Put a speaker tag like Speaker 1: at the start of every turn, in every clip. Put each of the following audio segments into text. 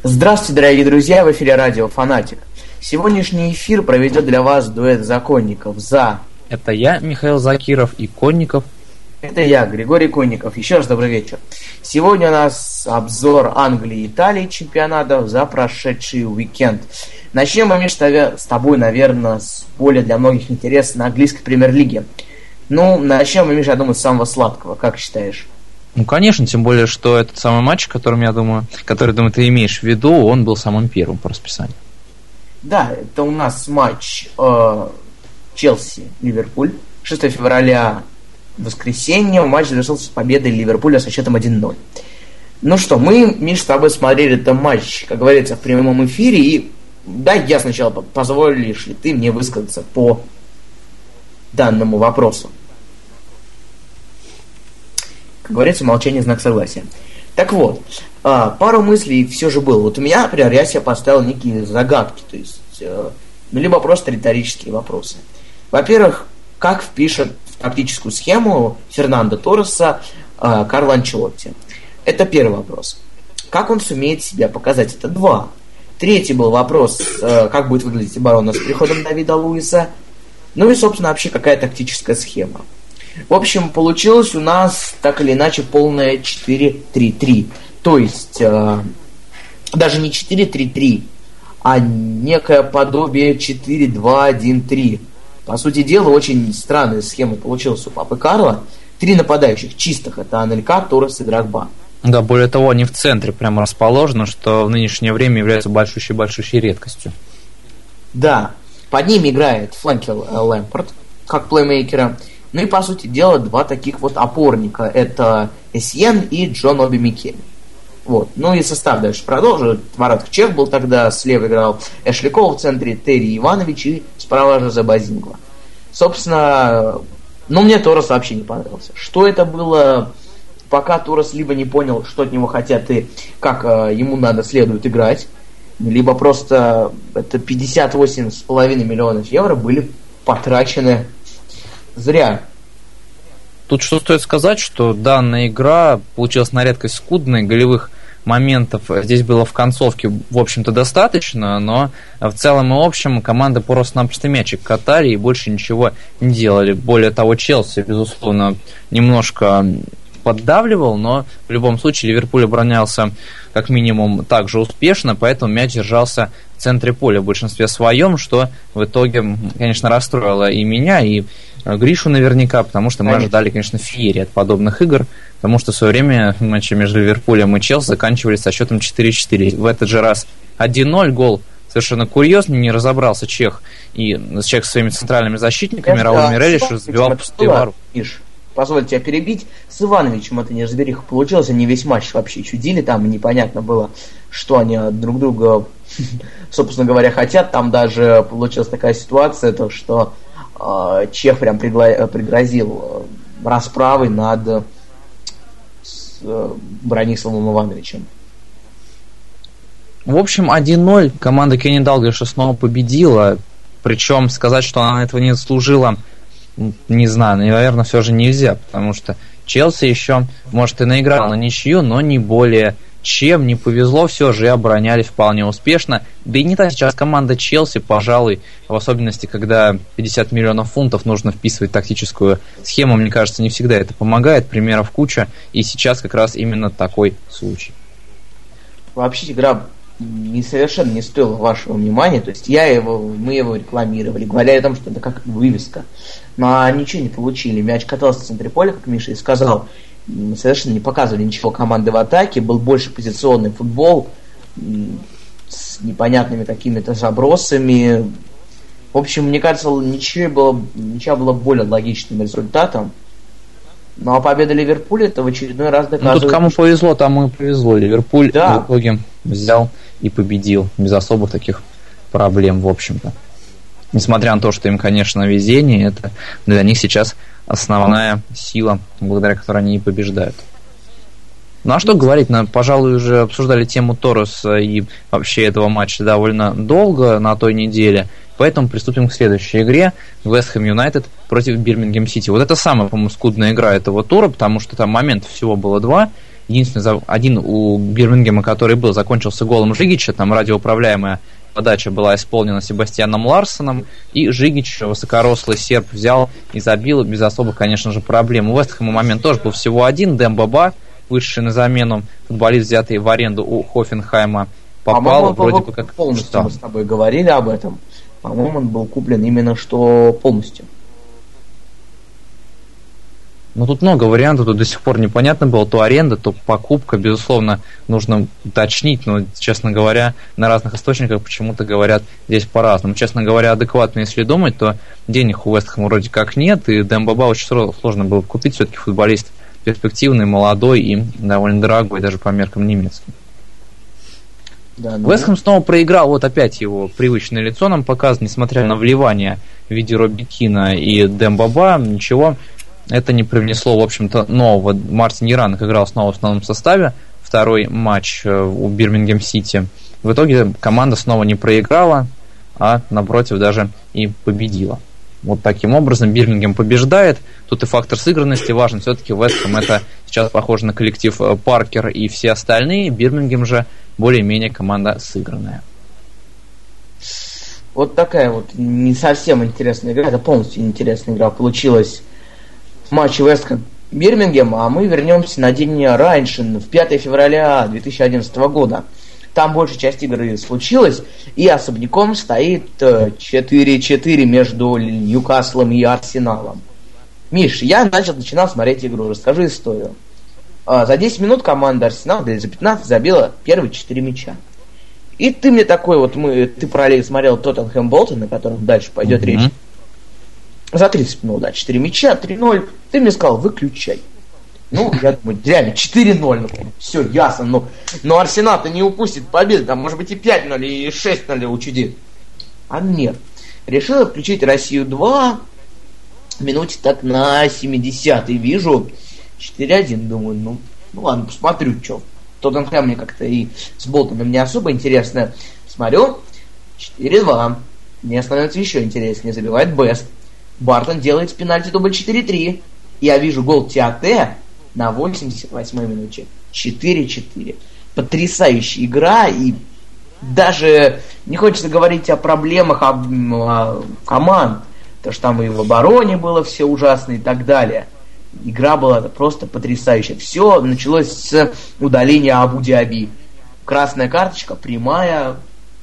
Speaker 1: Здравствуйте, дорогие друзья, в эфире радио «Фанатик». Сегодняшний эфир проведет для вас дуэт законников за...
Speaker 2: Это я, Михаил Закиров, и Конников.
Speaker 1: Это я, Григорий Конников. Еще раз добрый вечер. Сегодня у нас обзор Англии и Италии чемпионатов за прошедший уикенд. Начнем мы, Миш, с тобой, наверное, с более для многих интересной английской премьер-лиги. Начнем мы, Миш, я думаю, с самого сладкого. Как считаешь?
Speaker 2: Конечно, тем более, что этот самый матч, который ты имеешь в виду, он был самым первым по расписанию.
Speaker 1: Да, это у нас матч Челси-Ливерпуль. 6 февраля, воскресенье. Матч завершился с победой Ливерпуля со счетом 1-0. Ну что, мы, Миш, с тобой смотрели этот матч, как говорится, в прямом эфире. И дай я сначала позволишь ли ты мне высказаться по данному вопросу. Как говорится, молчание знак согласия. Так вот, пару мыслей все же было. Вот у меня, например, я себе поставил некие загадки, то есть, либо просто риторические вопросы. Во-первых, как впишет в тактическую схему Фернандо Торреса Карло Анчелотти? Это первый вопрос. Как он сумеет себя показать? Это 2. Третий был вопрос, как будет выглядеть оборона с приходом Давида Луиса. Ну и, собственно, вообще какая тактическая схема. В общем, получилось у нас, так или иначе, полное 4-3-3. То есть, даже не 4-3-3, а некое подобие 4-2-1-3. По сути дела, очень странная схема получилась у Папы Карло. 3 нападающих чистых, это Анелька, Торрес и Дрогба. Да,
Speaker 2: более того, они в центре прямо расположены, что в нынешнее время является большущей редкостью.
Speaker 1: Да, под ними играет Фрэнки Лэмпард, как плеймейкера. Ну и, по сути дела, 2 таких вот опорника. Это Эссиен и Джон Оби Микель. Вот. Ну и состав дальше продолжит. В воротах Чех был тогда, слева играл Эшли Кол, в центре Терри Иванович и справа Жозе Базингва. Собственно, мне Торрес вообще не понравился. Что это было, пока Торрес либо не понял, что от него хотят и как ему следует играть, либо просто это 58,5 миллионов евро были потрачены зря.
Speaker 2: Тут что стоит сказать, что данная игра получилась на редкость скудной, голевых моментов здесь было в концовке, в общем-то, достаточно, но в целом и общем команда просто-напросто мячик катали и больше ничего не делали. Более того, Челси, безусловно, немножко поддавливал, но в любом случае Ливерпуль оборонялся как минимум так же успешно, поэтому мяч держался в центре поля в большинстве своем, что в итоге, конечно, расстроило и меня, и Гришу наверняка, потому что мы ожидали, конечно, феерии от подобных игр, потому что в свое время матчи между Ливерпулем и Челси заканчивались со счетом 4-4. В этот же раз 1-0 гол совершенно курьезный, не разобрался Чех со своими центральными защитниками, Рауль Мирелиш забивал пустые ворота.
Speaker 1: Позвольте тебя перебить. С Ивановичем это неразбериха получилось, они весь матч вообще чудили, там непонятно было, что они друг друга, собственно говоря, хотят. Там даже получилась такая ситуация, то что Чех прям пригрозил расправой над Брониславом Ивановичем.
Speaker 2: В общем, 1-0 команда Кенни Далглиша снова победила, причем сказать, что она этого не заслужила, не знаю, наверное, все же нельзя, потому что Челси еще, может, и наиграл на ничью, но не более чем, не повезло, все же и оборонялись вполне успешно. Да и не та сейчас команда Челси, пожалуй, в особенности, когда 50 миллионов фунтов нужно вписывать в тактическую схему, мне кажется, не всегда это помогает, примеров куча, и сейчас как раз именно такой случай.
Speaker 1: Вообще игра совершенно не стоила вашего внимания, то есть мы его рекламировали, говоря о том, что это как вывеска, но ничего не получили. Мяч катался в центре поля, как Миша и сказал, совершенно не показывали ничего команды в атаке, был больше позиционный футбол с непонятными какими-то забросами. В общем, мне кажется, ничего было более логичным результатом. Ну а победа Ливерпуля это в очередной раз доказывает.
Speaker 2: Тут кому повезло, тому и повезло. Ливерпуль в итоге взял и победил без особых таких проблем, в общем-то. Несмотря на то, что им, конечно, везение, это для них сейчас основная сила, благодаря которой они и побеждают. Ну а что говорить, пожалуй, уже обсуждали тему Торреса и вообще этого матча довольно долго на той неделе, поэтому приступим к следующей игре. Вест Хэм Юнайтед против Бирмингем Сити. Вот это самая, по-моему, скудная игра этого тура, потому что там моментов всего было 2. единственный один у Бирмингема, который был, закончился голом Жигича, там радиоуправляемая подача была исполнена Себастьяном Ларсоном, и Жигич, высокорослый серб, взял и забил без особых, конечно же, проблем. У Вест Хэма момент тоже был всего один. Демба Ба, вышедший на замену, футболист, взятый в аренду у Хофенхайма, попал вроде бы как...
Speaker 1: Полностью мы с тобой говорили об этом. По-моему, он был куплен именно что полностью.
Speaker 2: Ну, тут много вариантов, тут до сих пор непонятно было, то аренда, то покупка, безусловно, нужно уточнить, но, честно говоря, на разных источниках почему-то говорят здесь по-разному. Честно говоря, адекватно, если думать, то денег у Вест Хэма вроде как нет, и Демба Ба очень сложно было купить, все-таки футболист перспективный, молодой и довольно дорогой, даже по меркам немецким. Да, Вест Хэм снова проиграл, вот опять его привычное лицо нам показано, несмотря на вливание в виде Робби Кина и Демба Ба, ничего. Это не привнесло, в общем-то, нового. Мартин Яранок играл снова в основном составе. Второй матч у Бирмингем Сити. В итоге команда снова не проиграла, а, напротив, даже и победила. Вот таким образом Бирмингем побеждает. Тут и фактор сыгранности важен. Все-таки Вест Хэм это сейчас похоже на коллектив Паркер и все остальные. Бирмингем же более-менее команда сыгранная.
Speaker 1: Вот такая вот не совсем интересная игра. Это полностью неинтересная игра получилась. Матч Вест Хэм Бирмингем, а мы вернемся на день раньше, в 5 февраля 2011 года. Там большая часть игры случилась, и особняком стоит 4-4 между Ньюкаслом и Арсеналом. Миш, я начинал смотреть игру, расскажи историю. За 10 минут команда Арсенал, за 15 забила первые 4 мяча. И ты мне такой вот, ты параллельно смотрел Тоттенхэм Болтон, на котором дальше пойдет речь. За 30 минут, да, 4 мяча, 3-0. Ты мне сказал, выключай. Ну, я думаю, реально, 4-0. Ну, все, ясно. Но Арсенал-то не упустит победу. Там, может быть, и 5-0, и 6-0 учудит. А нет. Решила включить Россию 2. Минуте так на 70-й вижу. 4-1, думаю, ну ладно, посмотрю, что. Тоттенхэм мне как-то и с Болтоном не особо интересно. Смотрю, 4-2. Мне становится еще интереснее. Забивает Бест. Бартон делает с пенальти дубль 4-3. Я вижу гол Тиате на 88-й минуте. 4-4. Потрясающая игра. И даже не хочется говорить о проблемах команд. Потому что там и в обороне было все ужасно и так далее. Игра была просто потрясающая. Все началось с удаления Абу-Даби. Красная карточка, прямая.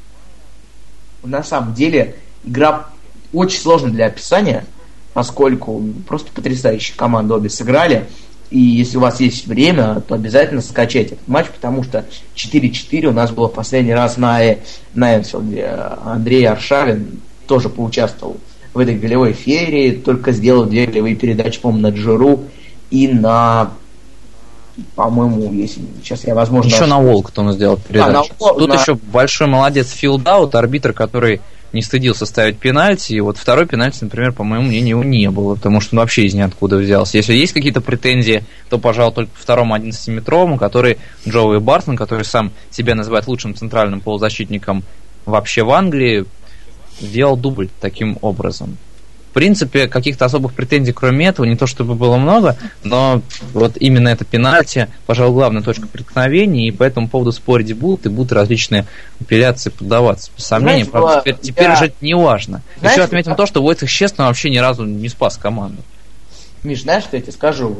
Speaker 1: На самом деле, игра очень сложно для описания, поскольку просто потрясающие команды обе сыграли. И если у вас есть время, то обязательно скачайте этот матч, потому что 4-4 у нас было в последний раз на Энфилде. Андрей Аршавин тоже поучаствовал в этой голевой феерии, только сделал 2 голевые передачи, по-моему, на Джиру и на... По-моему, если сейчас я, возможно...
Speaker 2: Еще на Волк-то сделал передачу. Тут еще большой молодец Фил Даут, арбитр, который не стыдился ставить пенальти, и вот второй пенальти, например, по моему мнению, не было, потому что он вообще из ниоткуда взялся. Если есть какие-то претензии, то, пожалуй, только по второму 11-метровому, который Джоуи Бартон, который сам себя называет лучшим центральным полузащитником вообще в Англии, сделал дубль таким образом. В принципе, каких-то особых претензий, кроме этого, не то чтобы было много, но вот именно это пенальти, пожалуй, главная точка преткновения, и по этому поводу спорить будут, и будут различные апелляции поддаваться. Без сомнения, правда, теперь уже это не важно. Еще отметим то, что Войцех честно вообще ни разу не спас команду.
Speaker 1: Миш, знаешь, что я тебе скажу?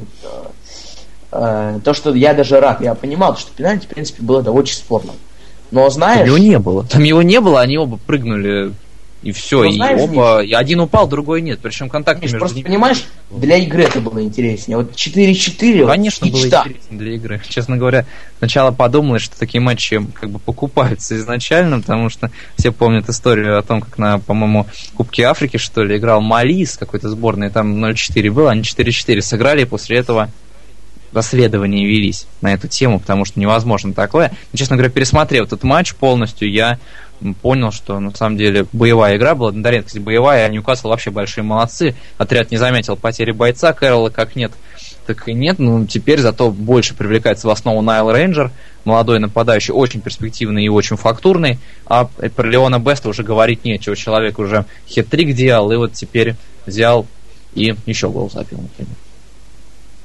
Speaker 1: То, что я даже рад, я понимал, что пенальти, в принципе, было это очень спорно. Но знаешь...
Speaker 2: Там его не было, они оба прыгнули... И все, и знаешь, оба, и один упал, другой нет. Причем контакт между
Speaker 1: просто
Speaker 2: ними.
Speaker 1: Понимаешь, для игры это было интереснее. Вот 4-4.
Speaker 2: Конечно, было интересно для игры. Честно говоря, сначала подумалось, что такие матчи как бы покупаются изначально, потому что все помнят историю о том, как на, по-моему, Кубке Африки, что ли, играл Мали с какой-то сборной, там 0-4 было, они 4-4 сыграли, и после этого расследования велись на эту тему, потому что невозможно такое. Но, честно говоря, пересмотрев этот матч полностью, я понял, что на самом деле боевая игра была, на редкость боевая, а Ньюкасл вообще большие молодцы. Отряд не заметил потери бойца, Кэрролла как нет, так и нет. Ну, теперь зато больше привлекается в основу Найл Рейнджер, молодой нападающий, очень перспективный и очень фактурный. А про Леона Беста уже говорить нечего. Человек уже хет-трик делал, и вот теперь взял и еще гол забил, например.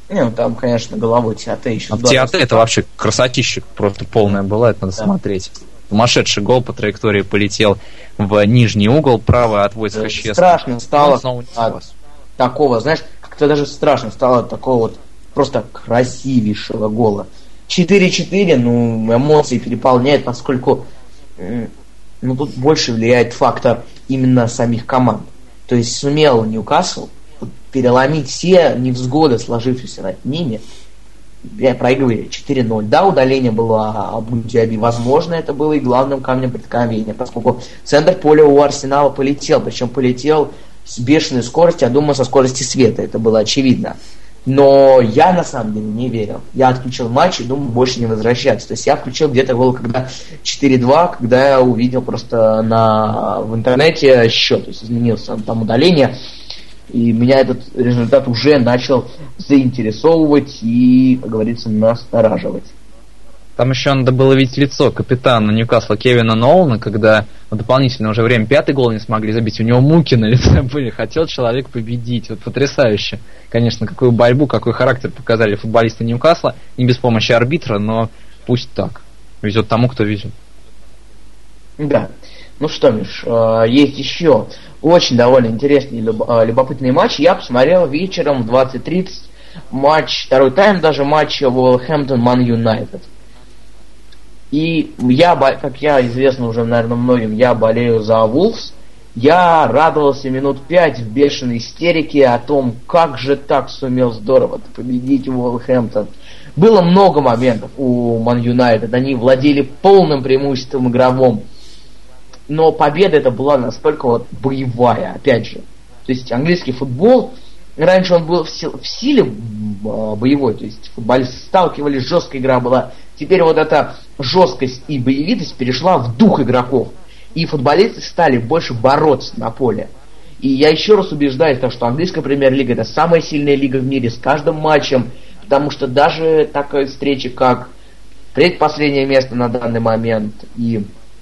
Speaker 1: Не, ну там, конечно, головой Тиате еще.
Speaker 2: Тиате это вообще красотища просто полная была, это надо смотреть. Сумасшедший гол по траектории полетел в нижний угол, правый от Войска Щесна.
Speaker 1: Страшно стало от такого, знаешь, как-то даже страшно стало от такого вот просто красивейшего гола. 4-4, ну, эмоции переполняют, поскольку тут больше влияет фактор именно самих команд. То есть сумел Ньюкасл переломить все невзгоды, сложившиеся над ними, проигрывали 4-0. Да, удаление было Абу Диаби. Возможно, это было и главным камнем преткновения, поскольку центр поля у Арсенала полетел, причем полетел с бешеной скоростью, я думаю, со скорости света, это было очевидно. Но я на самом деле не верил. Я отключил матч и думал больше не возвращаться. То есть я включил где-то гол, когда 4-2, когда я увидел просто в интернете счет, то есть изменился там удаление. И меня этот результат уже начал заинтересовывать и, как говорится, настораживать.
Speaker 2: Там еще надо было видеть лицо капитана Ньюкасла Кевина Нолана, когда в дополнительное уже время 5-й гол не смогли забить. У него муки на лице были. Хотел человек победить. Вот потрясающе. Конечно, какую борьбу, какой характер показали футболисты Ньюкасла. Не без помощи арбитра, но пусть так. Везет тому, кто везет. Да.
Speaker 1: Ну что, Миш, есть еще очень довольно интересный и любопытный матч. Я посмотрел вечером в 20:30 матч, второй тайм даже матча Вулверхэмптон-Ман Юнайтед. И я, как известно уже, наверное, многим, я болею за Вулфс. Я радовался минут 5 в бешеной истерике о том, как же так сумел здорово победить Вулверхэмптон. Было много моментов у Ман Юнайтед. Они владели полным преимуществом игровым. Но победа эта была настолько вот боевая, опять же. То есть английский футбол, раньше он был в силе боевой, то есть футболисты сталкивались, жесткая игра была. Теперь вот эта жесткость и боевитость перешла в дух игроков. И футболисты стали больше бороться на поле. И я еще раз убеждаюсь, что английская премьер-лига это самая сильная лига в мире с каждым матчем, потому что даже такая встреча, как предпоследнее место на данный момент и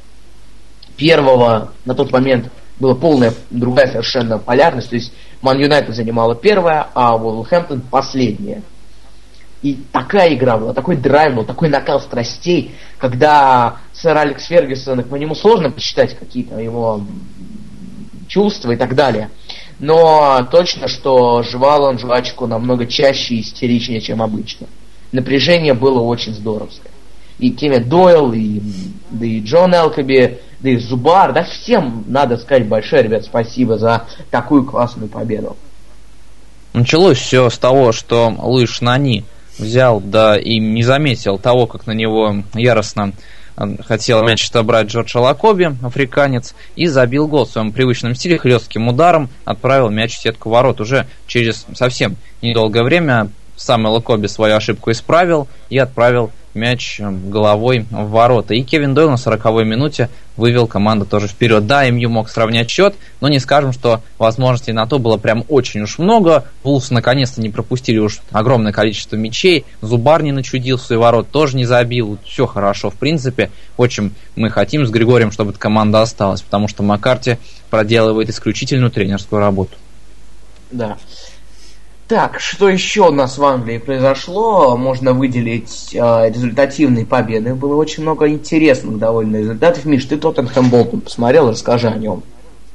Speaker 1: первого на тот момент была полная другая совершенно полярность, то есть Ман Юнайтед занимала первое, а Вулверхэмптон последнее. И такая игра была, такой драйв был, такой накал страстей, когда сэр Алекс Фергюсон, по нему сложно посчитать какие-то его чувства и так далее. Но точно, что жевал он жвачку намного чаще и истеричнее, чем обычно. Напряжение было очень здоровское. И Кевин Дойл, и Джон Элкоби, да и Зубар, да всем надо сказать большое, ребят, спасибо за такую классную победу.
Speaker 2: Началось все с того, что Луиш Нани взял, да и не заметил того, как на него яростно хотел мяч отобрать Джордж Лакоби, африканец, и забил гол в своем привычном стиле, хлестким ударом отправил мяч в сетку ворот. Уже через совсем недолгое время сам Лакоби свою ошибку исправил и отправил мяч головой в ворота. И Кевин Дойл на 40-й минуте вывел команду тоже вперед. Да, МЮ мог сравнять счет, но не скажем, что возможностей на то было прям очень уж много. Вулфс наконец-то не пропустили уж огромное количество мячей. Зубар не начудил в свои ворот, тоже не забил. Все хорошо, в принципе. Очень мы хотим с Григорием, чтобы эта команда осталась, потому что Маккарти проделывает исключительную тренерскую работу.
Speaker 1: Да. Так, что еще у нас в Англии произошло? Можно выделить результативные победы. Было очень много интересных довольно результатов. Миш, ты Тоттенхэм-Болтон посмотрел? Расскажи о нем.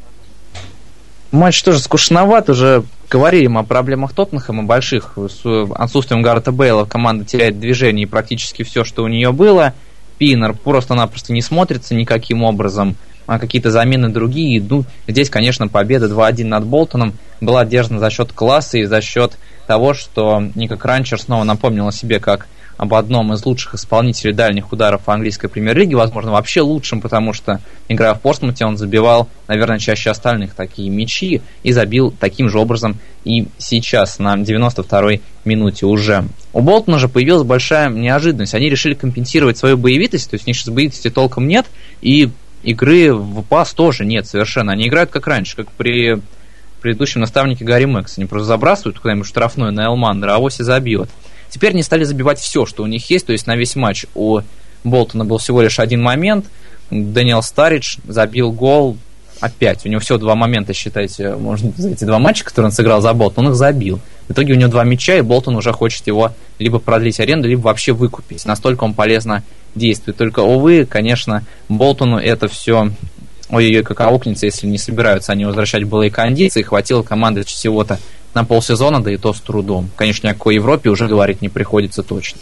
Speaker 2: Матч тоже скучноват. Уже говорили мы о проблемах Тоттенхэма больших. С отсутствием Гарета Бейла команда теряет движение и практически все, что у нее было. Пиннер просто-напросто не смотрится никаким образом. А какие-то замены другие. Ну, здесь, конечно, победа 2-1 над Болтоном была одержана за счет класса и за счет того, что Ника Кранчер снова напомнил о себе как об одном из лучших исполнителей дальних ударов английской премьер-лиги, возможно, вообще лучшим, потому что, играя в Портсмуте, он забивал, наверное, чаще остальных такие мячи и забил таким же образом и сейчас, на 92-й минуте уже. У Болтона же появилась большая неожиданность. Они решили компенсировать свою боевитость, то есть у них сейчас боевитости толком нет, и игры в пас тоже нет совершенно. Они играют как раньше, как при предыдущем наставнике Гарри Мэкс. Они просто забрасывают куда-нибудь штрафной на Элмандера, а вовсе забьет. Теперь они стали забивать все, что у них есть. То есть на весь матч у Болтона был всего лишь один момент. Дэниел Старридж забил гол опять. У него всего 2 момента, считайте, можно за эти 2 матча, которые он сыграл за Болтон, он их забил. В итоге у него 2 мяча, и Болтон уже хочет его либо продлить аренду, либо вообще выкупить. Настолько он полезно действует. Только, увы, конечно, Болтону это все... Ой-ой-ой, как аукнется, если не собираются они возвращать былые кондиции. Хватило команды всего-то на полсезона, да и то с трудом. Конечно, ни о какой Европе уже говорить не приходится точно.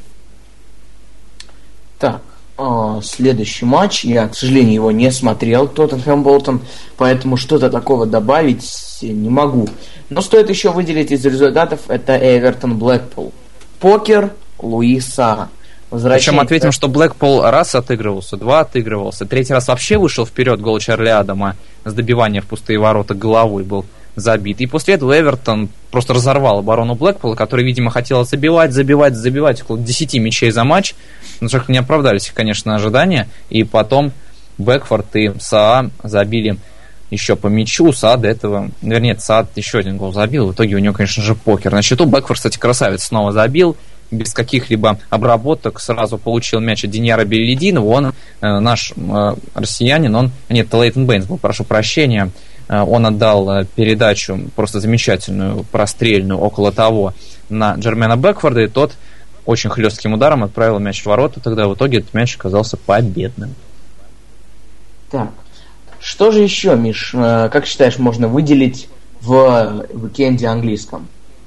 Speaker 1: Так, следующий матч. Я, к сожалению, его не смотрел, Тоттенхэм-Болтон, поэтому что-то такого добавить не могу. Но стоит еще выделить из результатов, это Эвертон-Блэкпул. Покер Луис Саа.
Speaker 2: Причем ответим, что Блэкпул раз отыгрывался, 2 отыгрывался, 3-й раз вообще вышел вперед, гол Чарли Адама с добивания в пустые ворота головой был забит. И после этого Эвертон просто разорвал оборону Блэкпула, который, видимо, хотел забивать около 10 мячей за матч. Но что-то не оправдались их, конечно, ожидания. И потом Бэкфорд и Саа забили еще по мячу. Саа до этого... Вернее, Саа еще один гол забил. В итоге у него, конечно же, покер на счету. Бэкфорд, кстати, красавец, снова забил. Без каких-либо обработок сразу получил мяч от Диньяра Белединова. Он, наш россиянин, Нет, Лейтон Бэйнс был, прошу прощения. Он отдал передачу просто замечательную, прострельную, около того, на Джермена Бэкфорда, и тот очень хлестким ударом отправил мяч в ворота. Тогда в итоге этот мяч оказался победным.
Speaker 1: Так, что же еще, Миш, как считаешь, можно выделить в уикенде английском?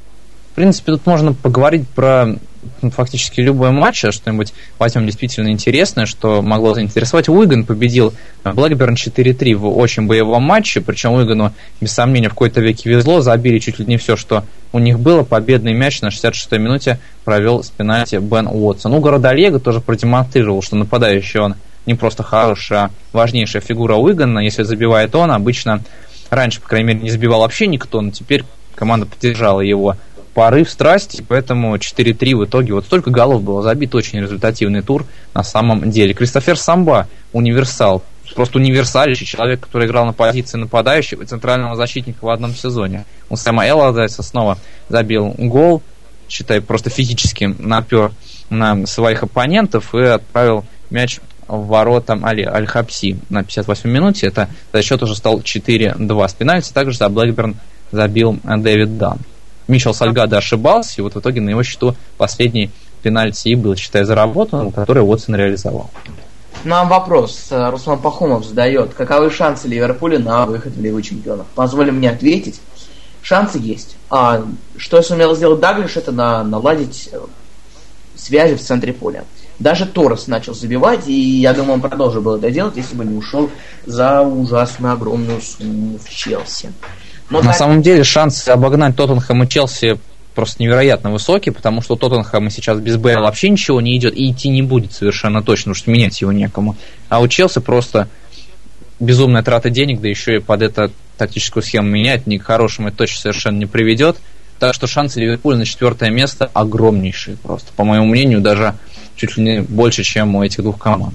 Speaker 2: В принципе, тут можно поговорить про фактически любой матч, что-нибудь возьмем действительно интересное, что могло заинтересовать. Уиган победил Блэкберн 4-3 в очень боевом матче, причем Уигану, без сомнения, в какой-то веке везло, забили чуть ли не все, что у них было. Победный мяч на 66-й минуте провел с пенальти Бен Уотсон. Городолего тоже продемонстрировал, что нападающий он не просто хорошая, а важнейшая фигура Уигана. Если забивает он, обычно раньше, по крайней мере, не забивал вообще никто, но теперь команда поддержала его порыв страсти, поэтому 4-3 в итоге. Вот столько голов было забито, очень результативный тур на самом деле. Кристофер Самба, универсал, просто универсальный человек, который играл на позиции нападающего и центрального защитника в одном сезоне. У Сэма Элладайса снова забил гол, считай, просто физически напер на своих оппонентов и отправил мяч в ворота Аль-Хабси на 58-й минуте. Это счет уже стал 4-2 с пенальти. Также за Блэкберн забил Дэвид Дан. Мичел Сальгадо ошибался, и вот в итоге на его счету последний пенальти и был, считай, заработан, который Уотсон реализовал.
Speaker 1: Нам вопрос Руслан Пахомов задает. Каковы шансы Ливерпуля на выход в Лигу Чемпионов? Позволь мне ответить. Шансы есть. А что сумел сделать Даглиш, это наладить связи в центре поля. Даже Торрес начал забивать, и я думаю, он продолжил бы это делать, если бы не ушел за ужасную огромную сумму в Челси.
Speaker 2: Но на самом деле шансы обогнать Тоттенхэм и Челси просто невероятно высокие, потому что у Тоттенхэма сейчас без Бэйла вообще ничего не идет и идти не будет совершенно точно, потому что менять его некому. А у Челси просто безумная трата денег, да еще и под это тактическую схему менять, ни к хорошему это точно совершенно не приведет. Так что шансы Ливерпуля на 4-е место огромнейшие просто. По моему мнению, даже чуть ли не больше, чем у этих двух команд,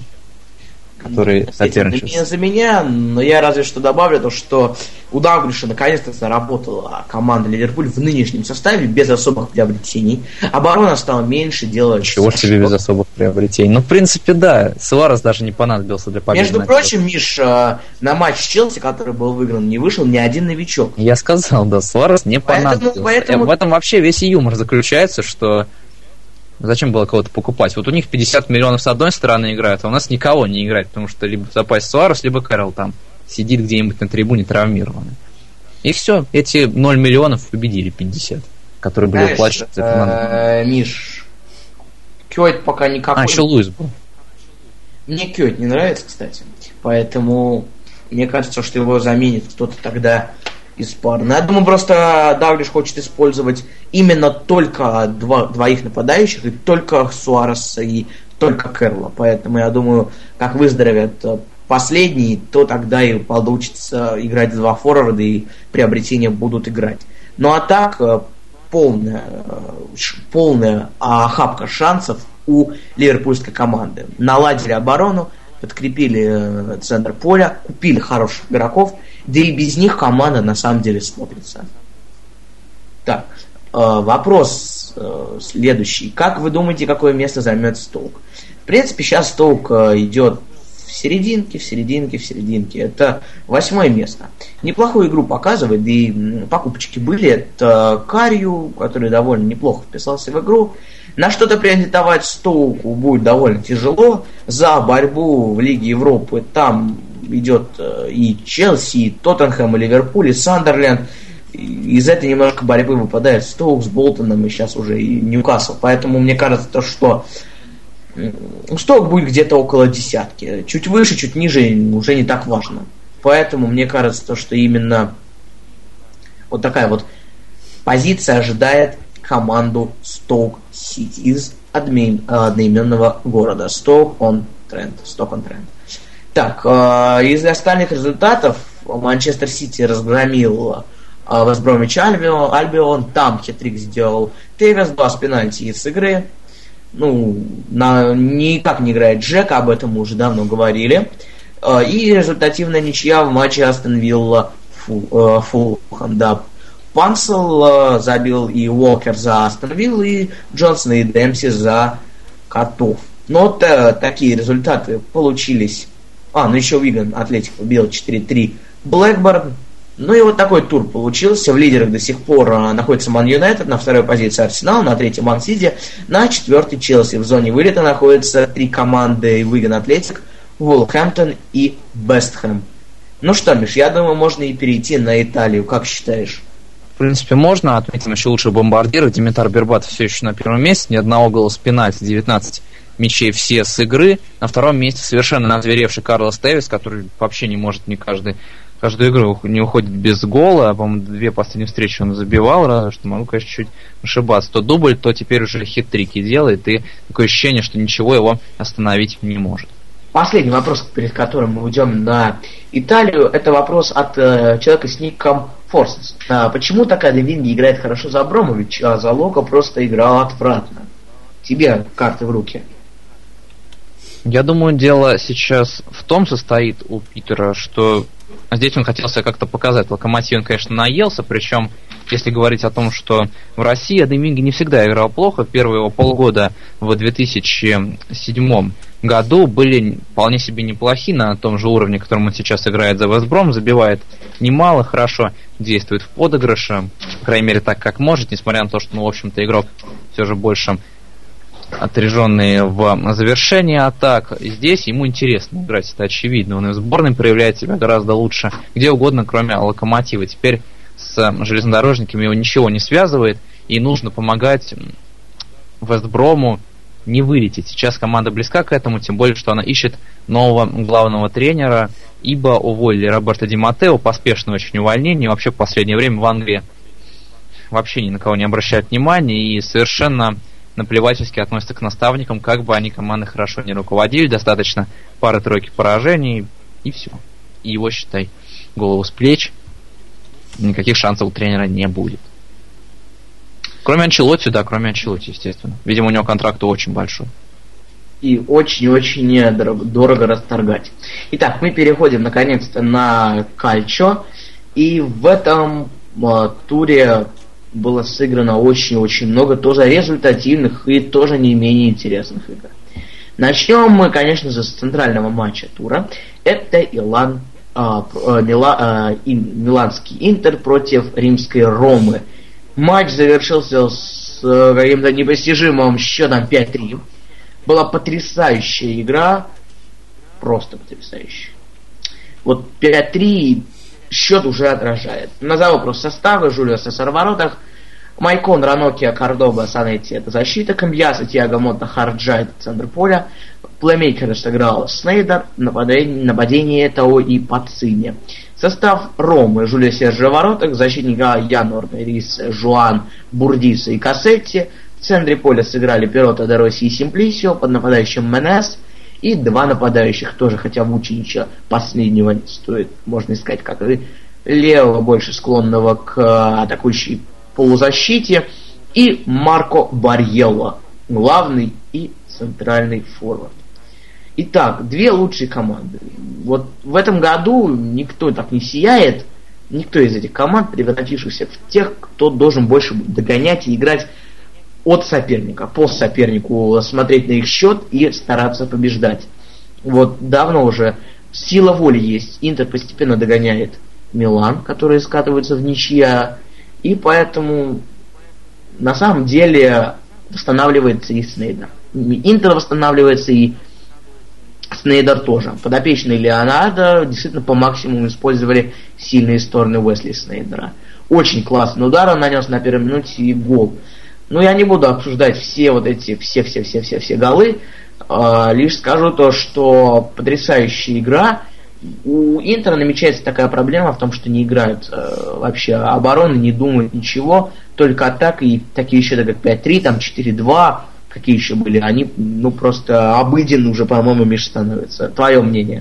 Speaker 2: которые соперничают.
Speaker 1: За меня, но я разве что добавлю то, что у Даглиша наконец-то заработала команда Ливерпуль в нынешнем составе без особых приобретений. Оборона стала меньше, делать...
Speaker 2: Чего ж тебе без особых приобретений? Ну, в принципе, да. Суарес даже не понадобился для победы.
Speaker 1: Между прочим, Миш, на матч с Челси, который был выигран, не вышел ни один новичок.
Speaker 2: Я сказал, да, Суарес не понадобился. Поэтому... В этом вообще весь юмор заключается, что зачем было кого-то покупать? Вот у них 50 миллионов с одной стороны играют, а у нас никого не играет, потому что либо в запасе Суарес, либо Кэрролл там сидит где-нибудь на трибуне травмированный. И все, эти 0 миллионов победили 50, которые были уплачены.
Speaker 1: Миш, Кёйт пока никакой.
Speaker 2: Еще Луис был.
Speaker 1: Мне Кёйт не нравится, кстати. Поэтому мне кажется, что его заменит кто-то тогда из пары. Я думаю, просто Даглиш хочет использовать именно только двоих нападающих, и только Суареса, и только Кэрролла. Поэтому я думаю, как выздоровят последний, то тогда и получится играть два форварда, и приобретения будут играть. Ну а так, полная охапка шансов у ливерпульской команды. Наладили оборону, подкрепили центр поля, купили хороших игроков, да и без них команда на самом деле смотрится. Так, вопрос следующий. Как вы думаете, какое место займет Стоук? В принципе, сейчас Стоук идет в в серединке. Это 8 место. Неплохую игру показывает, да и покупочки были. Это Карью, который довольно неплохо вписался в игру. На что-то претендовать Стоуку будет довольно тяжело. За борьбу в Лиге Европы там идет и Челси, и Тоттенхэм, и Ливерпуль, и Сандерленд. Из этой немножко борьбы выпадает Стоук с Болтоном и сейчас уже и Ньюкасл. Поэтому мне кажется, что Стоук будет где-то около десятки. Чуть выше, чуть ниже уже не так важно. Поэтому мне кажется, что именно вот такая вот позиция ожидает команду Стоук Сити из одноименного города Стоук-он-Трент. Так, из остальных результатов Манчестер Сити разгромил Вест Бромвич Альбион, там хитрик сделал Тевес, 2 с пенальти из игры. Никак не играет Джека, об этом мы уже давно говорили. И результативная ничья в матче Астон Вилла Фулхэм. Да. Панцел забил и Уолкер за Астон Вилл, и Джонсон и Демпси за Котов. Но вот такие результаты получились. Еще Уиган Атлетик победил 4-3 Блэкборн. И вот такой тур получился. В лидерах до сих пор находится Ман Юнайтед, на второй позиции Арсенал, на третьей Ман Сити, на четвертой Челси. В зоне вылета находятся 3 команды: Уиган Атлетик, Вулверхэмптон и Вест Хэм. Что, Миш, я думаю, можно и перейти на Италию. Как считаешь?
Speaker 2: В принципе, можно. Отметим еще лучших бомбардиров. Димитар Бербатов все еще на первом месте. Ни одного гола с пенальти, 19 мячей все с игры. На втором месте совершенно озверевший Карлос Тевес, который вообще не может каждую игру не уходит без гола. По-моему, 2 последние встречи он забивал, разве что могу, конечно, чуть ошибаться. То дубль, то теперь уже хит-трики делает, и такое ощущение, что ничего его остановить не может.
Speaker 1: Последний вопрос, перед которым мы уйдем на Италию, это вопрос от человека с ником Форсенс. Почему Такаде Винги играет хорошо за Абрамович, а за Лока просто играл отвратно? Тебе карты в руки.
Speaker 2: Я думаю, дело сейчас в том состоит у Питера, что здесь он хотел себя как-то показать. Локомотив он, конечно, наелся, причем, если говорить о том, что в России Адеминги не всегда играл плохо. Первые его полгода в 2007 году были вполне себе неплохи на том же уровне, которым он сейчас играет за Вестбром, забивает немало, хорошо действует в подыгрыше, по крайней мере так, как может, несмотря на то, что, в общем-то, игрок все же больше отряженный в завершении атак. Здесь ему интересно играть, это очевидно. Он и в сборной проявляет себя гораздо лучше, где угодно, кроме Локомотива. Теперь с железнодорожниками его ничего не связывает, и нужно помогать Вестброму не вылететь. Сейчас команда близка к этому, тем более, что она ищет нового главного тренера, ибо уволили Роберто Ди Маттео, поспешное очень увольнение. Вообще в последнее время в Англии вообще ни на кого не обращают внимания и совершенно наплевательски относятся к наставникам, как бы они команды хорошо не руководили, достаточно пары-тройки поражений, и все. И его, считай, голову с плеч, никаких шансов у тренера не будет. Кроме Анчелотти, естественно. Видимо, у него контракт очень большой.
Speaker 1: И очень-очень дорого расторгать. Итак, мы переходим наконец-то на Кальчо, и в этом туре было сыграно очень-очень много тоже результативных и тоже не менее интересных игр. Начнем мы, конечно же, с центрального матча тура. Это миланский Интер против римской Ромы. Матч завершился с каким-то непостижимым счетом 5-3. Была потрясающая игра. Просто потрясающая. Вот 5-3... Счет уже отражает. Назову просто составы: Жулио Сесар в воротах, Майкон, Ранокия, Кордоба, Санетти — это защита, Камбьяса, Тиаго Мотта, Харджай — это центр поля, плеймейкер сыграл Снейдер, нападение Тао и Пацини. Состав Ромы: Жулио Сержа в воротах, защитника Ян Орнерис, Жуан, Бурдиса и Кассетти. В центре поля сыграли Пирота, Дороси и Симплисио, под нападающим Менес. И 2 нападающих тоже, хотя Вучинича последнего не стоит, можно искать как и левого, больше склонного к атакующей полузащите, и Марко Барьелло, главный и центральный форвард. Итак, 2 лучшие команды. Вот в этом году никто так не сияет, никто из этих команд, превратившихся в тех, кто должен больше догонять и играть от соперника, по сопернику, смотреть на их счет и стараться побеждать. Вот давно уже сила воли есть. Интер постепенно догоняет Милан, который скатывается в ничья. И поэтому на самом деле восстанавливается и Снейдер. Интер восстанавливается, и Снейдер тоже. Подопечные Леонардо действительно по максимуму использовали сильные стороны Уэсли Снейдера. Очень классный удар он нанес на первой минуте и гол. Но я не буду обсуждать все вот эти все голы. Лишь скажу то, что потрясающая игра. У Интера намечается такая проблема в том, что не играют вообще обороны, не думают ничего, только атака, и такие счеты как 5-3, там 4-2, какие еще были, они просто обыденны уже, по-моему, Миш, становятся. Твое мнение?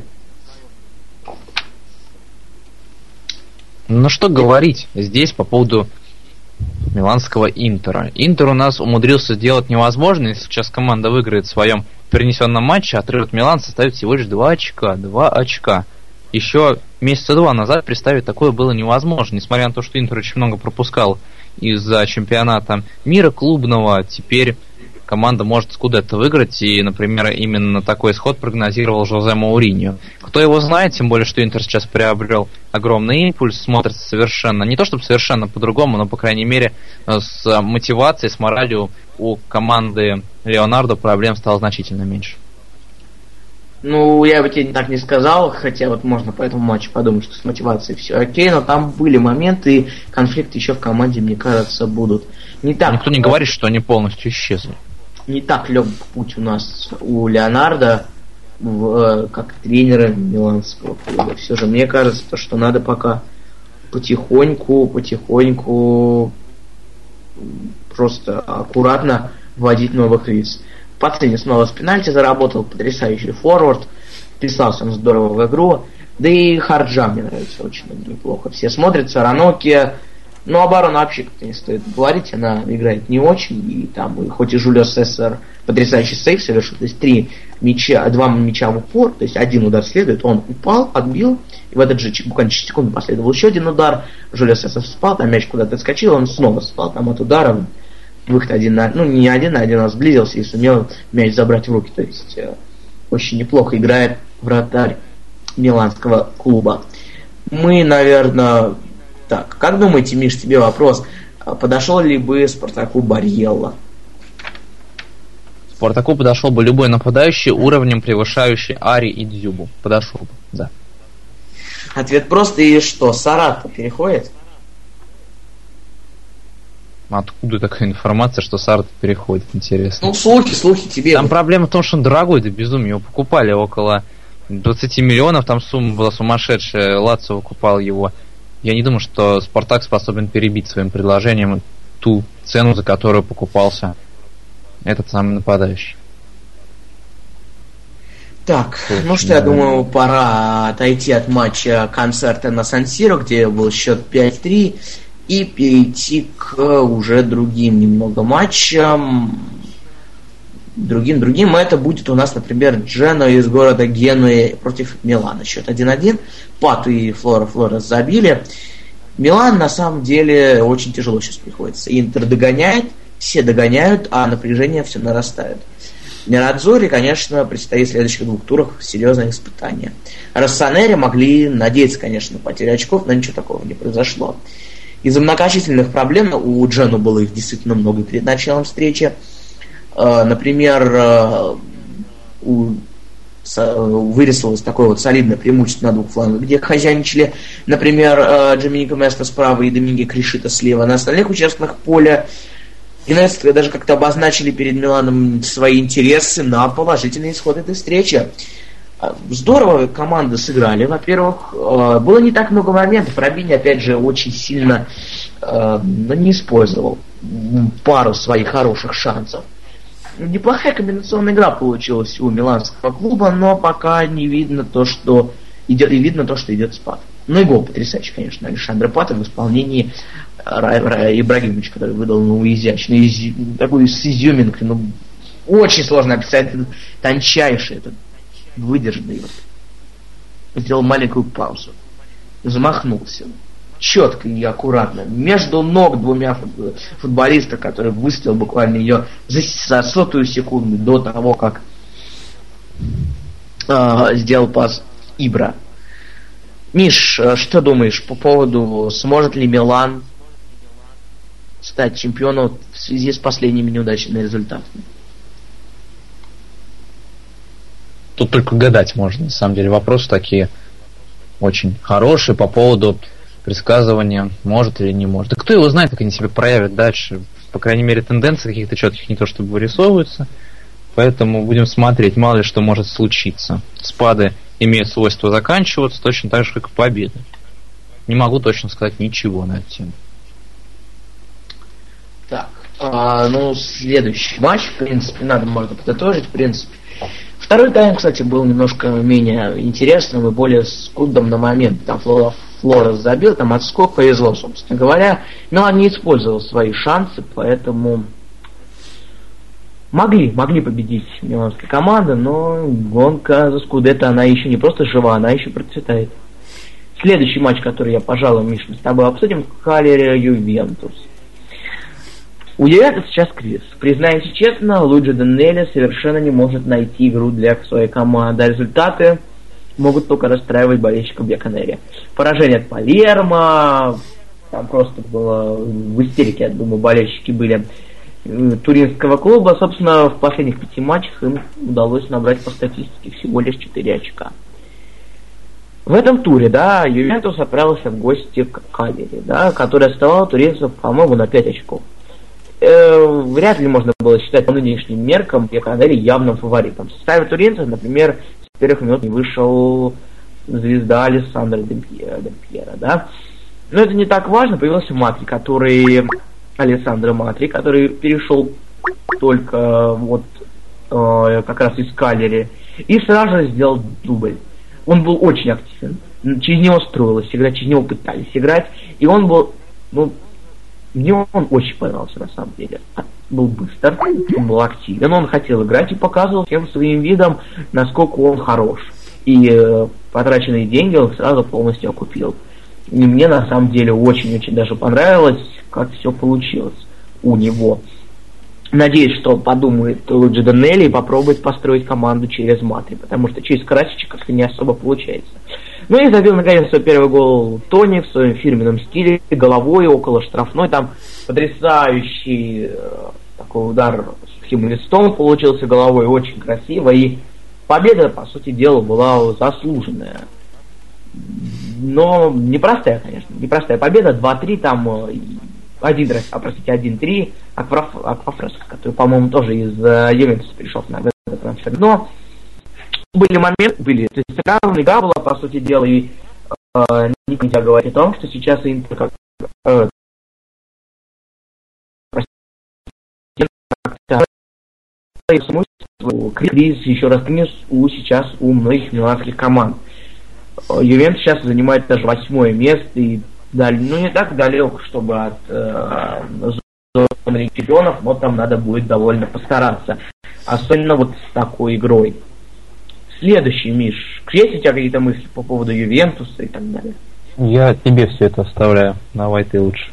Speaker 2: Ну что говорить здесь по поводу миланского Интера. Интер у нас умудрился сделать невозможное. Если сейчас команда выиграет в своем перенесенном матче, отрыв от Милана составит всего лишь 2 очка. 2 очка. Еще месяца 2 назад представить такое было невозможно. Несмотря на то, что Интер очень много пропускал из-за чемпионата мира клубного, теперь команда может скудетто выиграть, и, например, именно такой исход прогнозировал Жозе Мауриньо. Кто его знает, тем более, что Интер сейчас приобрел огромный импульс, смотрится совершенно, не то чтобы совершенно по-другому, но, по крайней мере, с мотивацией, с моралью у команды Леонардо проблем стало значительно меньше.
Speaker 1: Ну, я бы тебе так не сказал, хотя вот можно по этому матчу подумать, что с мотивацией все окей, но там были моменты, и конфликты еще в команде, мне кажется, будут.
Speaker 2: Никто не говорит, что они полностью исчезли. Не
Speaker 1: так легок путь у нас у Леонардо, как тренера миланского клуба. Все же мне кажется, что надо пока потихоньку, просто аккуратно вводить новых лиц. Пацанин снова с пенальти заработал, потрясающий форвард, вписался он здорово в игру. Да и Харджа мне нравится очень неплохо. Все смотрятся, Раноки. Но оборона вообще как-то не стоит говорить, она играет не очень, и там, и хоть и Жулио Сесар потрясающий сейв совершил, то есть 2 мяча в упор, то есть один удар следует, он упал, отбил, и в этот же буквально через секунду последовал еще один удар, Жулио Сесар спал, там мяч куда-то отскочил, он снова спал там от удара, выход не 1-1, а сблизился и сумел мяч забрать в руки, то есть очень неплохо играет вратарь миланского клуба. Мы, наверное... Так, как думаете, Миш, тебе вопрос, подошел ли бы Спартаку Барьелло?
Speaker 2: Спартаку подошел бы любой нападающий, уровнем превышающий Ари и Дзюбу. Подошел бы, да.
Speaker 1: Ответ просто, и что, Саратов переходит?
Speaker 2: Откуда такая информация, что Саратов переходит, интересно?
Speaker 1: Ну, слухи тебе.
Speaker 2: Там проблема в том, что он дорогой, да безумие. Его покупали около 20 миллионов, там сумма была сумасшедшая, Лацио выкупал его. Я не думаю, что Спартак способен перебить своим предложением ту цену, за которую покупался этот самый нападающий.
Speaker 1: Так, что я думаю, пора отойти от матча концерта на Сан-Сиро, где был счет 5-3, и перейти к уже другим немного матчам. Другим. Это будет у нас, например, Джено из города Генуи против Милана. Счет 1-1. Пату и Флора забили. Милан на самом деле очень тяжело сейчас приходится. Интер догоняет, все догоняют, а напряжение все нарастает. Нерадзоре, конечно, предстоит в следующих 2 турах серьезное испытание. Россонери могли надеяться, конечно, на потерю очков, но ничего такого не произошло. Из-за многочисленных проблем, у Джено было их действительно много перед началом встречи. Например, вырисовалось такое вот солидное преимущество на 2 флангах, где хозяйничали, например, Джоминика Место справа и Доминго Кришита слева. На остальных участках поля Юнайтед даже как-то обозначили перед Миланом свои интересы на положительный исход этой встречи. Здорово команды сыграли, во-первых. Было не так много моментов. Робини, опять же, очень сильно не использовал пару своих хороших шансов. Неплохая комбинационная игра получилась у миланского клуба, но пока не видно то, что идет, и видно то, что идет спад. Ну и гол потрясающий, конечно, Александра Пата в исполнении Ибрагимовича, который выдал изящный, такую с изюминкой, очень сложно описать, тончайший, этот выдержанный. Сделал маленькую паузу, замахнулся. Четко и аккуратно, между ног 2 футболистов, который выставил буквально ее за 100-ю секунду до того, как сделал пас Ибра. Миш, что думаешь по поводу, сможет ли Милан стать чемпионом в связи с последними неудачными результатами?
Speaker 2: Тут только гадать можно, на самом деле. Вопросы такие очень хорошие по поводу предсказывания, может или не может. Да кто его знает, как они себя проявят дальше. По крайней мере, тенденции каких-то четких не то чтобы вырисовываются. Поэтому будем смотреть, мало ли что может случиться. Спады имеют свойство заканчиваться точно так же, как и победы. Не могу точно сказать ничего на эту тему.
Speaker 1: Так, следующий матч, в принципе, можно подытожить, в принципе. Второй тайм, кстати, был немножко менее интересным и более скудным на момент. Там Флорес забил, там отскок повезло, собственно говоря. Милан не использовал свои шансы, поэтому могли победить миланская команда, но гонка за Скудетто, она еще не просто жива, она еще процветает. Следующий матч, который я, пожалуй, Миш, мы с тобой обсудим, Калери Ювентус. У Ювентуса сейчас кризис. Признаемся честно, Луиджи Данелли совершенно не может найти игру для своей команды. А результаты могут только расстраивать болельщиков Бианконери. Поражение от Палермо, там просто было в истерике, я думаю, болельщики были туринского клуба. Собственно, в последних 5 матчах им удалось набрать по статистике всего лишь 4 очка. В этом туре, Ювентус отправился в гости к Калери, который оставал туринцев, по-моему, на 5 очков. Вряд ли можно было считать по нынешним меркам Бианконери явным фаворитом. В составе туринцев, например, с первых минут не вышел звезда Алессандро Дель Пьеро, Но это не так важно. Появился Алессандро Матри, который перешел только как раз из Калери, и сразу же сделал дубль. Он был очень активен. Через него строилась игра, через него пытались играть, и он был, мне он очень понравился на самом деле. Был быстр, он был активен, он хотел играть и показывал всем своим видом, насколько он хорош. И потраченные деньги он сразу полностью окупил. И мне на самом деле очень-очень даже понравилось, как все получилось у него. Надеюсь, что подумает Луиджи Данелли и попробует построить команду через Матри, потому что через Красича как-то не особо получается. И забил наконец свой первый гол Тони в своем фирменном стиле, головой около штрафной, там потрясающий такой удар с сухим листом получился головой, очень красиво, и победа, по сути дела, была заслуженная. Но непростая, конечно, непростая победа, 2-3, там 1-3, Аквафреско, который, по-моему, тоже из Ювентуса пришел на этот трансфер. Но были моменты, то есть равная игра была, по сути дела, и нельзя говорить о том, что сейчас Интер кризис, еще раз кризис сейчас у многих миланских команд. Ювентус сейчас занимает даже 8 место и не так далеко, чтобы от зоны чемпионов, но там надо будет довольно постараться. Особенно с такой игрой. Следующий, Миш, есть у тебя какие-то мысли по поводу Ювентуса и так далее?
Speaker 2: Я тебе все это оставляю. Давай ты лучше.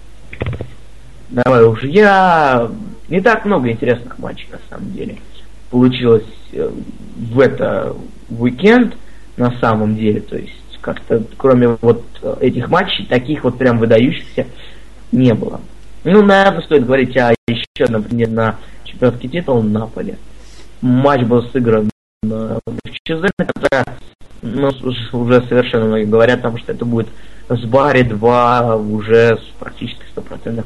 Speaker 1: Давай уже. Не так много интересных матчей, на самом деле, получилось в это уикенд, на самом деле. То есть, как-то, кроме этих матчей, таких прям выдающихся не было. Наверное, стоит говорить еще, например, на чемпионский титул Наполи. Матч был сыгран в Чезене, которая, уже совершенно многие говорят, потому что это будет с Бари 2 уже с практически 100%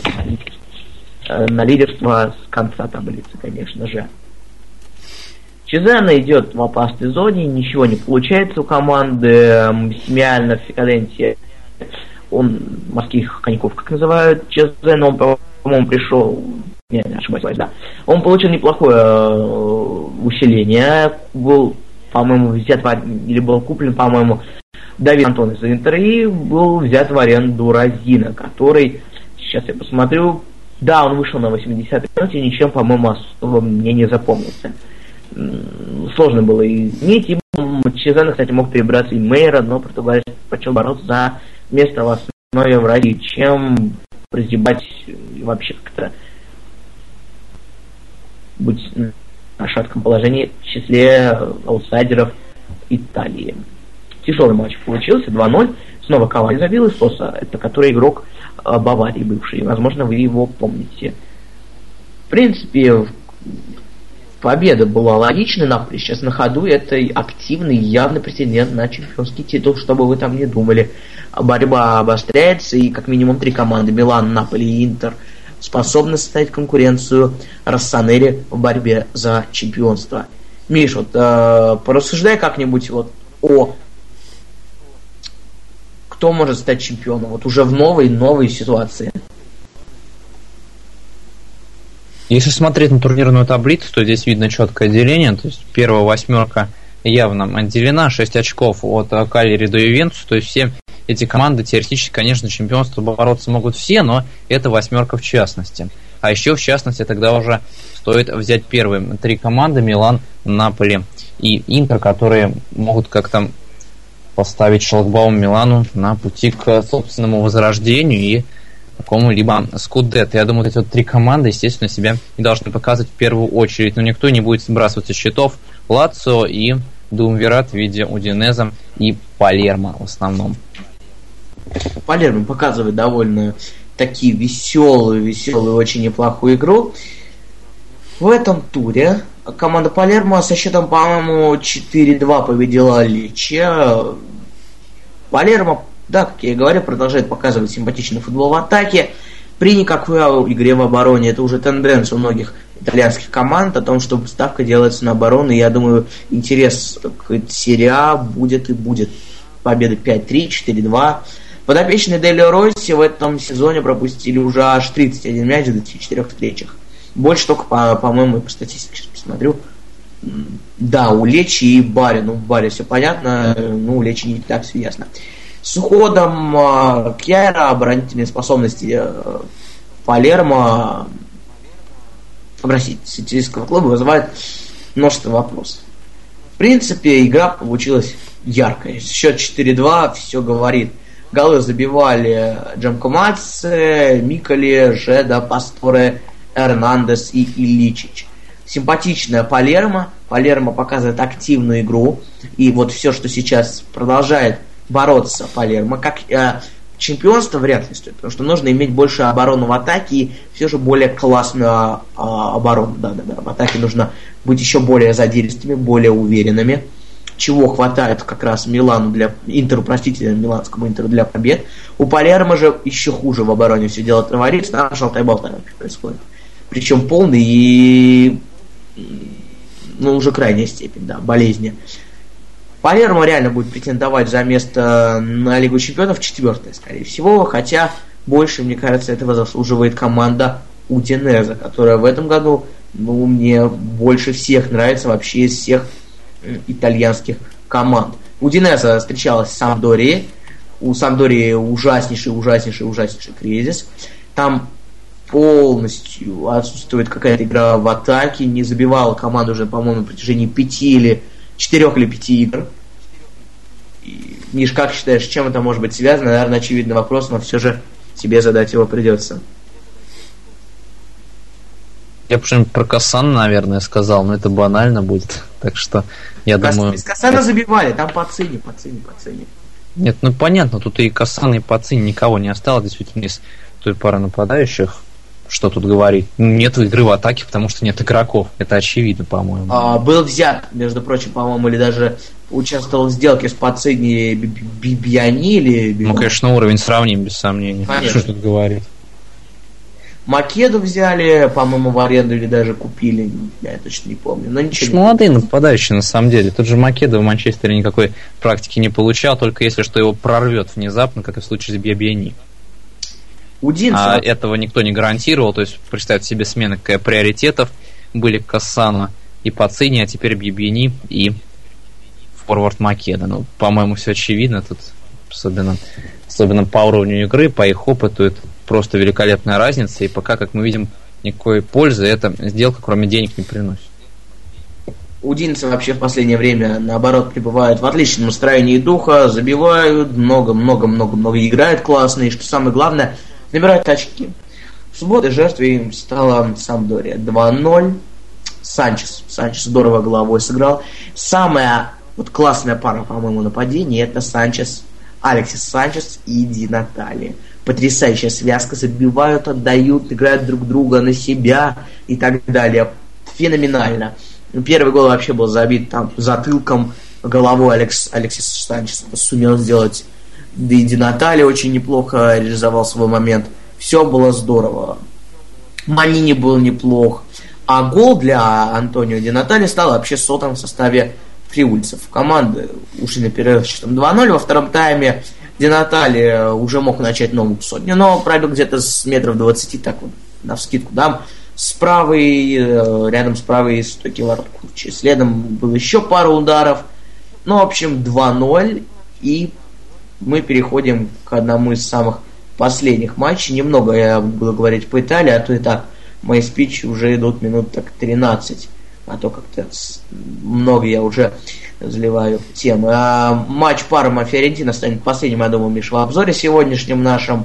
Speaker 1: на лидерство с конца таблицы, конечно же. Чезена идет в опасной зоне, ничего не получается у команды. Семиально в Фикаденте, он морских коньков, как называют, Чезена, он, по-моему, пришел, не ошибаюсь, да. Он получил неплохое усиление, был, по-моему, взят или был куплен, по-моему, Давид Антон из Интер, и был взят в аренду Розина, который, сейчас я посмотрю, да, он вышел на 80-й минуте, ничем, по-моему, особо мне не запомнился. Сложно было изменить, и Чезена, кстати, мог перебраться и Мейера, но португалец предпочел бороться за место в основе в России, чем прозябать и вообще как-то быть на шатком положении в числе аутсайдеров Италии. Тяжелый матч получился, 2-0. Снова Кавани забил из Соса, это который игрок Баварии бывший. Возможно, вы его помните. В принципе, победа была логичной, Наполи сейчас на ходу, это активный, явный претендент на чемпионский титул, что бы вы там ни думали. Борьба обостряется, и как минимум 3 команды, Милан, Наполи и Интер, способны составить конкуренцию Россонери в борьбе за чемпионство. Миш, вот порассуждай как-нибудь вот о кто может стать чемпионом вот уже в новой ситуации.
Speaker 2: Если смотреть на турнирную таблицу, то здесь видно четкое деление. То есть первая 8 явно отделена, 6 очков от Кальяри до Ювентуса. То есть все эти команды теоретически, конечно, чемпионство бороться могут все, но это 8 в частности. А еще в частности тогда уже стоит взять первые 3 команды: Милан, Наполи и Интер, которые могут как-то поставить шлагбаум Милану на пути к собственному возрождению и какому-либо скудетто. Я думаю, эти вот 3 команды, естественно, себя и должны показывать в первую очередь. Но никто не будет сбрасывать со счетов Лацио и Думвират в виде Удинеза и Палермо в основном.
Speaker 1: Палермо показывает довольно такие веселую, очень неплохую игру. В этом туре команда Палермо со счетом, по-моему, 4-2 победила Лече. Палермо, да, как я и говорю, продолжает показывать симпатичный футбол в атаке. При никакой игре в обороне. Это уже тенденция у многих итальянских команд о том, что ставка делается на оборону. И я думаю, интерес к серии А будет и будет. Победа 5-3, 4-2. Подопечные Делио Росси в этом сезоне пропустили уже аж 31 мяч в 24 встречах. Больше только, по-моему, по статистике сейчас посмотрю. Да, у Лечи и Бари. Ну, в Бари все понятно, у Лечи не так все ясно. С уходом Кьяра оборонительные способности Палермо сицилийского клуба вызывают множество вопросов. В принципе, игра получилась яркая. Счет 4-2 все говорит. Голы забивали Джанкомаци, Миколи, Жеда, Пасторе, Эрнандес и Ильичич. Симпатичная Палермо. Палермо показывает активную игру. И вот все, что сейчас продолжает бороться Палермо, как чемпионство вряд ли стоит, потому что нужно иметь больше оборону в атаке и все же более классную оборону. Да, в атаке нужно быть еще более задиристыми, более уверенными, чего хватает как раз Милану миланскому Интеру для побед. У Палермо же еще хуже в обороне все дело творится, там шалтай-болтай происходит. Причем полный и уже крайняя степень, да, болезни. Палермо реально будет претендовать за место на Лигу Чемпионов 4-е, скорее всего, хотя больше, мне кажется, этого заслуживает команда Удинеза, которая в этом году, мне больше всех нравится вообще из всех итальянских команд. Удинеза встречалась с Сампдорией. У Сампдории ужаснейший кризис. Там полностью отсутствует какая-то игра в атаке. Не забивала команда уже, по-моему, на протяжении 4 или 5 игр. И, Миш, как считаешь, с чем это может быть связано? Наверное, очевидный вопрос, но все же тебе задать его придется.
Speaker 2: Я почему-нибудь про Кассана, наверное, сказал, но это банально будет. Так что, я думаю...
Speaker 1: Без Кассана забивали, там по цене.
Speaker 2: Нет, понятно, тут и Кассана, и по цене никого не осталось, действительно, из той пары нападающих. Что тут говорить? Нет игры в атаке, потому что нет игроков. Это очевидно, по-моему.
Speaker 1: Был взят, между прочим, по-моему, или даже участвовал в сделке с Пацини Бибьяни или...
Speaker 2: Конечно, уровень сравним, без сомнения. Конечно. Что тут говорить?
Speaker 1: Македу взяли, по-моему, в аренду или даже купили. Я точно не помню. Но ничего.
Speaker 2: Молодые нападающие, на самом деле. Тот же Македа в Манчестере никакой практики не получал, только если что его прорвет внезапно, как и в случае с Бибьяни. А этого никто не гарантировал, то есть представьте себе смены приоритетов были Кассано и Пацини, а теперь Бибьяни и форвард Македа. По-моему, все очевидно тут, особенно по уровню игры, по их опыту, это просто великолепная разница, и пока, как мы видим, никакой пользы эта сделка, кроме денег, не приносит.
Speaker 1: Удинцы вообще в последнее время, наоборот, пребывают в отличном настроении духа, забивают, много играют классно, и что самое главное, набирают очки. В субботу жертвой им стала Сампдория 2-0. Санчес здорово головой сыграл. Самая вот классная пара, по-моему, нападений — это Алексис Санчес и Ди Натали. Потрясающая связка, забивают, отдают, играют друг друга на себя и так далее. Феноменально. Первый гол вообще был забит там затылком, головой Алексис Санчес это сумел сделать. Да и Ди Натали очень неплохо реализовал свой момент. Все было здорово. Манини был неплох. А гол для Антонио Ди Натали стал вообще сотым в составе фриульцев. Команды ушли на перерыв с счетом 2-0. Во втором тайме Ди Натали уже мог начать новую сотню, но пробил где-то с метров 20, так вот, навскидку дам. Рядом с правой стойки ворот Курчи. Следом было еще пару ударов. Ну, в общем, 2-0. И мы переходим к одному из самых последних матчей. Немного я буду говорить по Италии, а то и так мои спичи уже идут минут так 13. А то как-то много я уже заливаю темы. Матч Парма-Фиорентина станет последним, я думаю, Миш, в обзоре сегодняшнем нашем.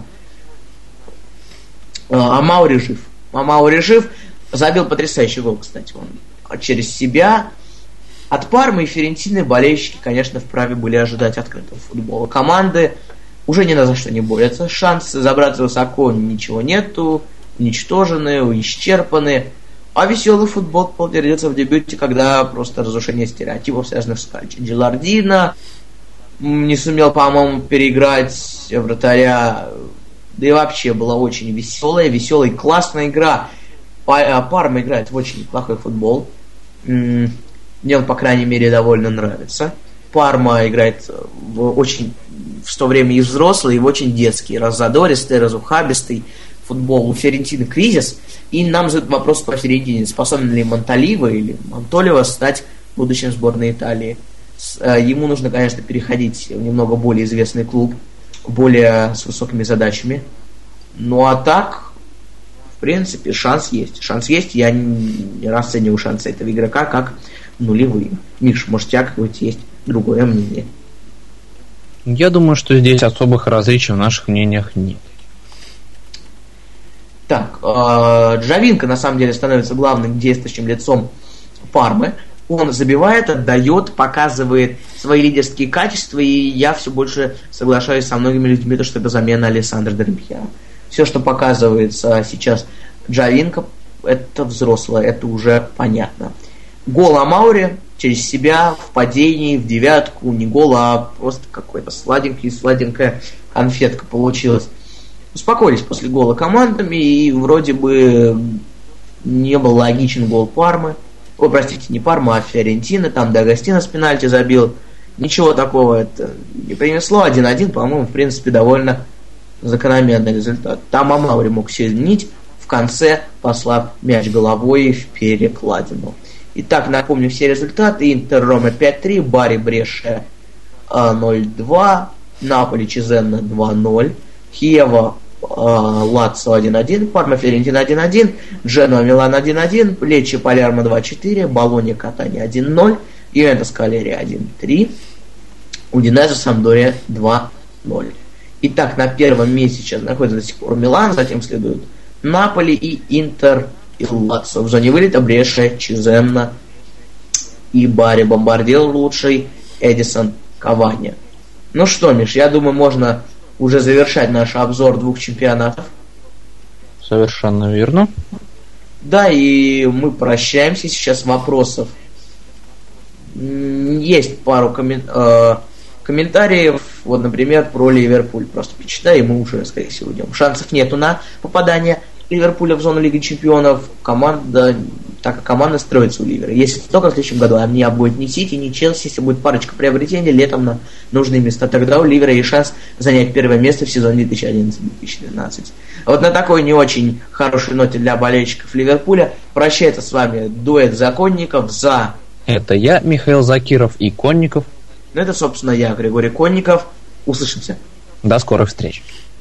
Speaker 1: Маури жив. Забил потрясающий гол, кстати, он через себя. От Пармы и Фиорентины болельщики, конечно, вправе были ожидать открытого футбола. Команды уже ни за что не борются. Шансы забраться высоко ничего нету. Уничтожены, исчерпаны. А веселый футбол подтвердится в дебюте, когда просто разрушение стереотипов, связанных с Кальчи. Джиlardino не сумел, по-моему, переиграть вратаря. Да и вообще была очень веселая, классная игра. Парма играет в очень неплохой футбол. Мне он, по крайней мере, довольно нравится. Парма играет в то время и взрослый, и в очень детский, раззадористый, разухабистый футбол. У Фиорентины кризис, и нам задают вопрос по Фиорентине: способен ли Монталиво или Монтоливо стать будущим сборной Италии. Ему нужно, конечно, переходить в немного более известный клуб, более с высокими задачами. Ну а так, в принципе, шанс есть. Я не расцениваю шансы этого игрока как нулевые. Миш, может, у тебя какое-то есть другое мнение?
Speaker 2: Я думаю, что здесь особых различий в наших мнениях нет.
Speaker 1: Так, Джавинко на самом деле становится главным действующим лицом Пармы. Он забивает, отдает, показывает свои лидерские качества, и я все больше соглашаюсь со многими людьми, что это замена Алессандро Дель Пьеро. Все, что показывается сейчас Джавинко, это взрослое, это уже понятно. Гол Амаури через себя в падении, в девятку, не гол, а просто какой-то сладенькая конфетка получилась. Успокоились после гола командами, и вроде бы не был логичен гол Пармы. Ой, простите, не Парма, а Фиорентина. Там Д'Агостино с пенальти забил. Ничего такого это не принесло. 1-1, по-моему, в принципе, довольно закономерный результат. Там Амаури мог все изменить, в конце послав мяч головой в перекладину. Итак, напомню все результаты. Интер Рома 5-3, Бари Брешия 0-2, Наполи Чизенна 2-0, Хьева Лацио 1-1, Парма Фиорентина 1-1, Дженуа Милан 1-1, Лечи Палермо 2-4, Болонья Катания 1-0, Ювентус Калерия 1-3, Удинезе Самдория 2-0. Итак, на первом месте сейчас находится до сих пор Милан, затем следуют Наполи и Интер и Лацио. В зоне вылета Брешия, Чизенна и Бари. Бомбардир лучший, Эдисон Кавани. Ну что, Миш, я думаю, можно уже завершать наш обзор двух чемпионатов.
Speaker 2: Совершенно верно.
Speaker 1: Да, и мы прощаемся. Сейчас вопросов есть пару комментариев. Вот, например, про Ливерпуль. Просто почитай, и мы уже, скорее всего, уйдем. Шансов нету на попадание Ливерпуля в зону Лиги Чемпионов. Так как команда строится у Ливера. Если только в следующем году не будет ни Сити, ни Челси, если будет парочка приобретений летом на нужные места, тогда у Ливера есть шанс занять первое место в сезоне 2011-2012. А вот на такой не очень хорошей ноте для болельщиков Ливерпуля прощается с вами дуэт Законников за...
Speaker 2: Это я, Михаил Закиров и Конников.
Speaker 1: Ну это, собственно, я, Григорий Конников. Услышимся.
Speaker 2: До скорых встреч.